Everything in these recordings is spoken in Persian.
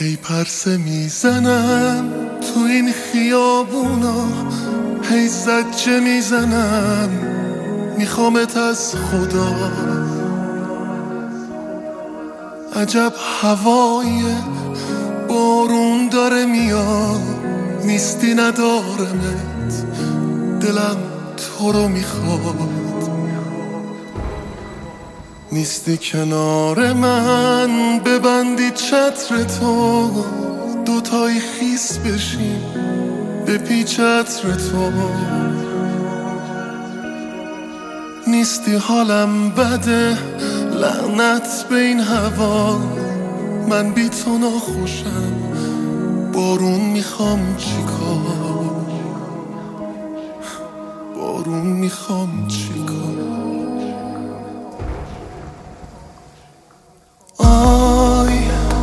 هی پرسه میزنم تو این خیابونا، هی زجه میزنم میخوامت از خدا. عجب هواییه، بارون داره میاد، نیستی ندارمت، دلم تو رو میخواد. نیستی کنار من، ببندی چتر تو، دوتایی خیس بشیم بپی چتر تو. نیستی حالم بده، لعنت به این هوا، من بی تو ناخوشم، بارون میخوام چیکار، بارون میخوام چیکار. آی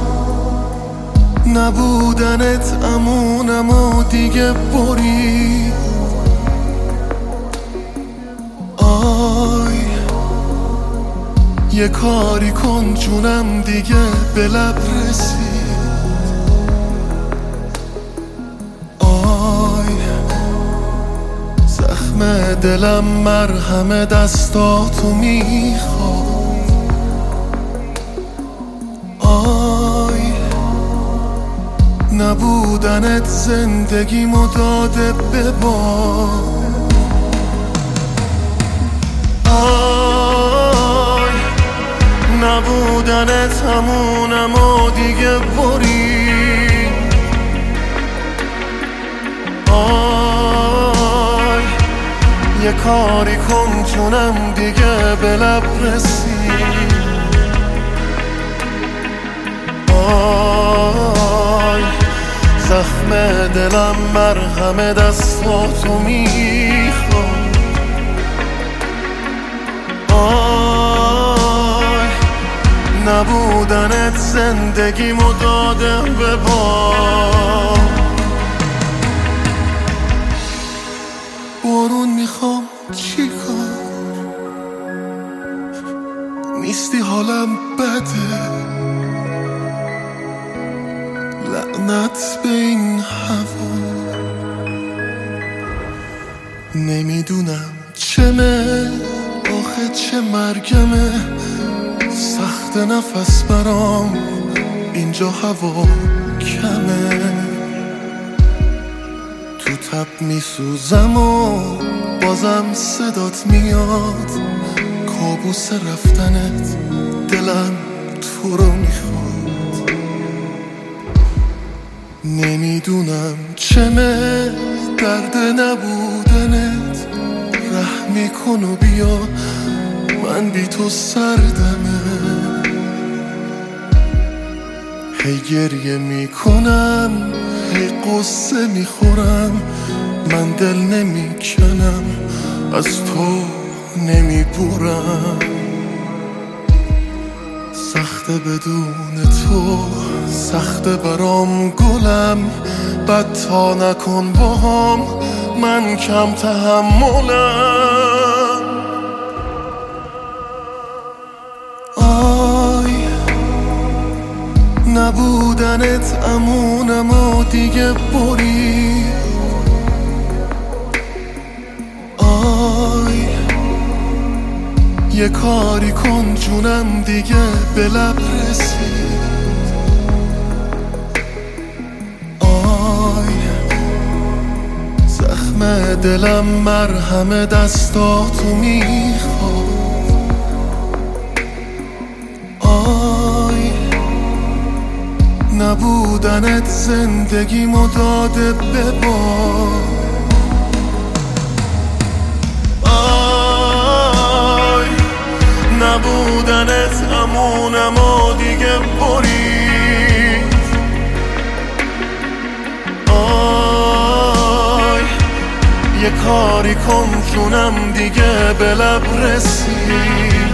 نبودنت امونم و دیگه برید. آی یه کاری کن جونم دیگه به لب رسید. آی زخم دلم مرهم دستاتو میخواد. آی نبودنت زندگیمو داده به باد. آی نبودنت همونم و دیگه برید. آی یه کاری کن جونم دیگه به لب رسید. آی زخم دلم مرهم دستاتو میخواد. آی نبودنت زندگیمو داده به باد. بارون میخوام چیکار، نیستی حالم بده، لعنت به این هوا. نمیدونم چمه آخه چه مرگمه، سخت نفس برام اینجا هوا کمه. تو تب میسوزم و بازم صدات میاد، کابوس رفتنت دلم تو رو میخواد. نمیدونم چمه درد نبودنت، رحمی کن و بیا من بی تو سردمه. هی گریه میکنم، هی قصه میخورم، من دل نمیکنم از تو نمیبورم. سخته بدون تو، سخته برام گلم، بد تا نکن باهام، من کم تحملم. آی نبودنت امونم و دیگه برید. آی یه کاری کن جونم دیگه به لب رسید. آی زخم دلم مرهم دستاتو میخواد. آی نبودنت زندگیمو داده به باد. نبودنت امونم و دیگه برید. آی یه کاری کن جونم دیگه به لب رسید.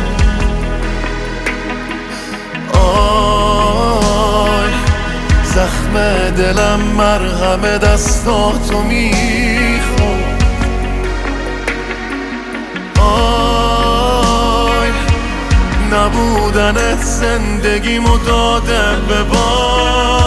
آی زخم دلم مرهم دستاتو میخواد. نبودنت زندگیمو داده به باد.